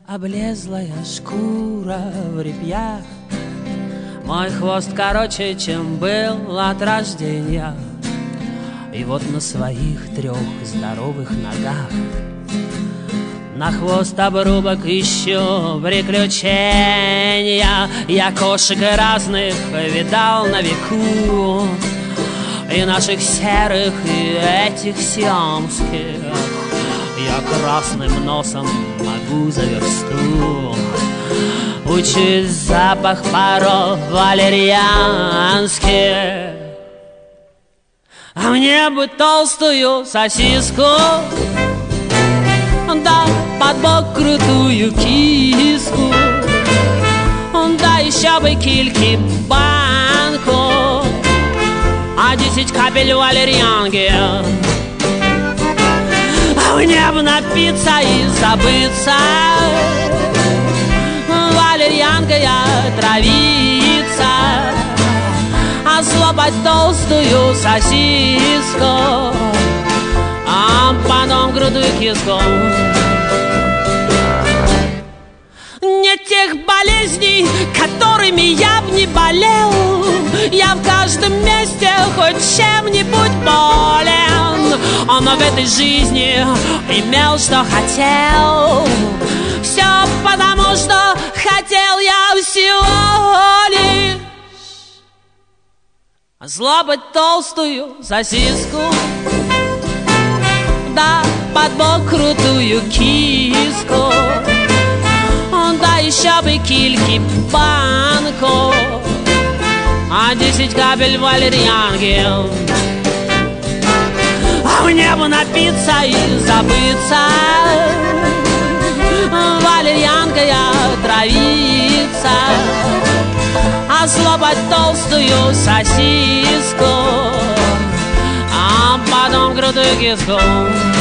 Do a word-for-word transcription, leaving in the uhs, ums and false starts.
облезлая шкура в репьях. Мой хвост короче, чем был от рождения. И вот на своих трех здоровых ногах на хвост обрубок ищу приключения. Я кошек разных видал на веку, и наших серых, и этих сиамских. Я красным носом могу за версту учусь запах паров валерьянских. А мне бы толстую сосиску, да под бок крутую киску, да еще бы кильки банку, а десять капель валерьянки. А мне бы напиться и забыться валерьянкой отравиться, а слопать толстую сосиску, а потом крутую киску. Нет тех болезней, которыми я б не болел. Я в каждом месте хоть чем-нибудь болен, но в этой жизни имел, что хотел. Все потому, что хотел я всего лишь слопать толстую сосиску, да под бок крутую киску, да еще бы кильки банку, а десять капель валерьянки. А мне бы напиться и забыться валерьянкой отравиться, а слопать толстую сосиску, а потом крутую киску.